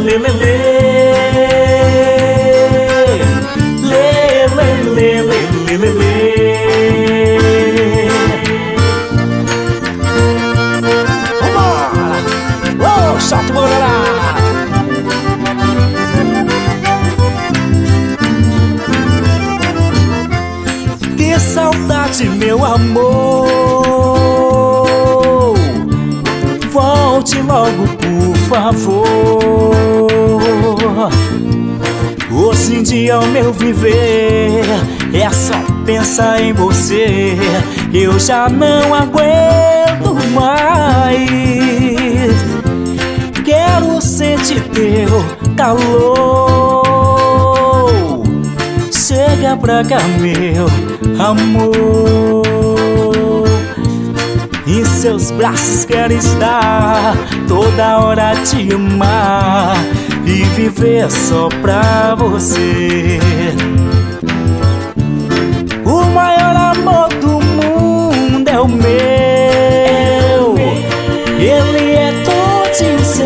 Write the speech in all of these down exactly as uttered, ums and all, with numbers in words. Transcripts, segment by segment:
lê, lê, lê. Lê, lê, lê, lê, lê, lê, lê. Vambora! Oh, solta o bolorá! Que saudade, meu amor. Volte logo, por favor. Hoje em dia o meu viver é só pensar em você. Eu já não aguento mais. Quero sentir teu calor. Chega pra cá, meu amor. Em seus braços quero estar, toda hora te amar e viver só pra você. O maior amor do mundo é o meu. Ele é todinho seu.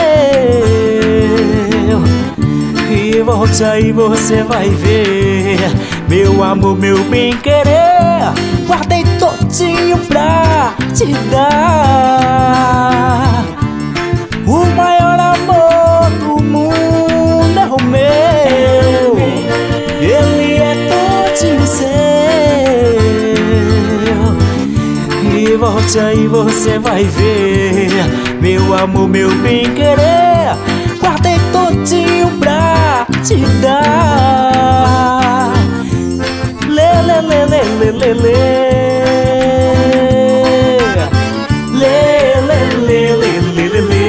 E volte aí, você vai ver, meu amor, meu bem-querer, guardei todinho pra te dar. O maior amor do mundo é o meu. Ele é todinho seu. E volte aí, você vai ver, meu amor, meu bem-querer, guardei todinho pra te dar. Lê, lê, lê, lê, lê, lê, lê. Lê, lê, lê, lê, lê, lê, lê.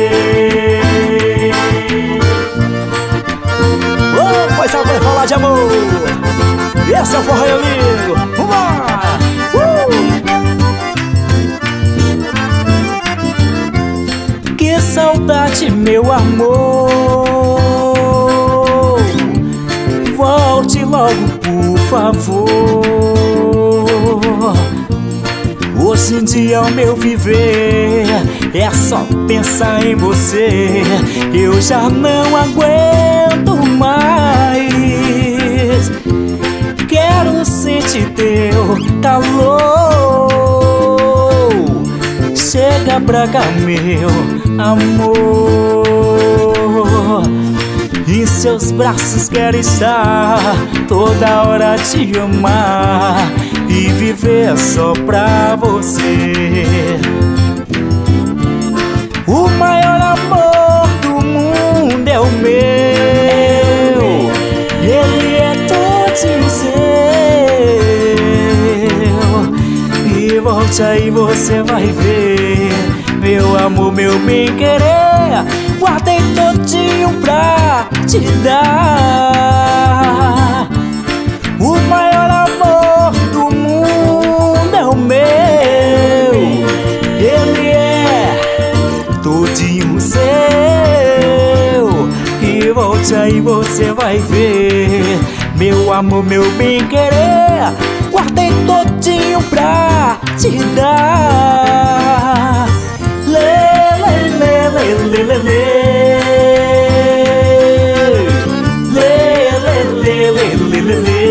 Oh, pois agora é falar de amor. Esse é o forró, amigo. Vambora! Uh! Que saudade, meu amor. Volte logo, por favor. Hoje em dia o meu viver é só pensar em você. Eu já não aguento mais. Quero sentir teu calor. Chega pra cá, meu amor. Em seus braços quero estar, toda hora te amar e viver só pra você. O maior amor do mundo é o meu. Ele é todinho seu. E volte aí, você vai ver, meu amor, meu bem-querer, guardei todinho pra te dar. O maior amor do mundo é o meu. Ele é todinho seu. E volte aí, você vai ver, meu amor, meu bem-querer, guardei todinho pra te dar. Lê, lê, lê, lê, lê, lê, lê. Lê, lê, lê, lê, lê, lê, lê.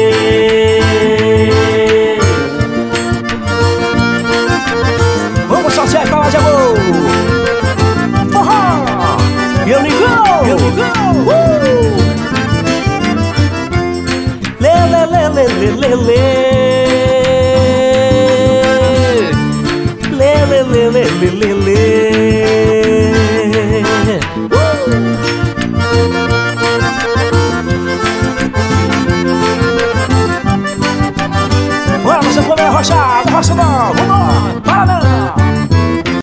Vamos só e falar de amor. Forró! Here we go! Here we go! Uh! Lê, lê, lê, lê, lê, lê, lê. Lê, lê, lê, lê, lê, lê.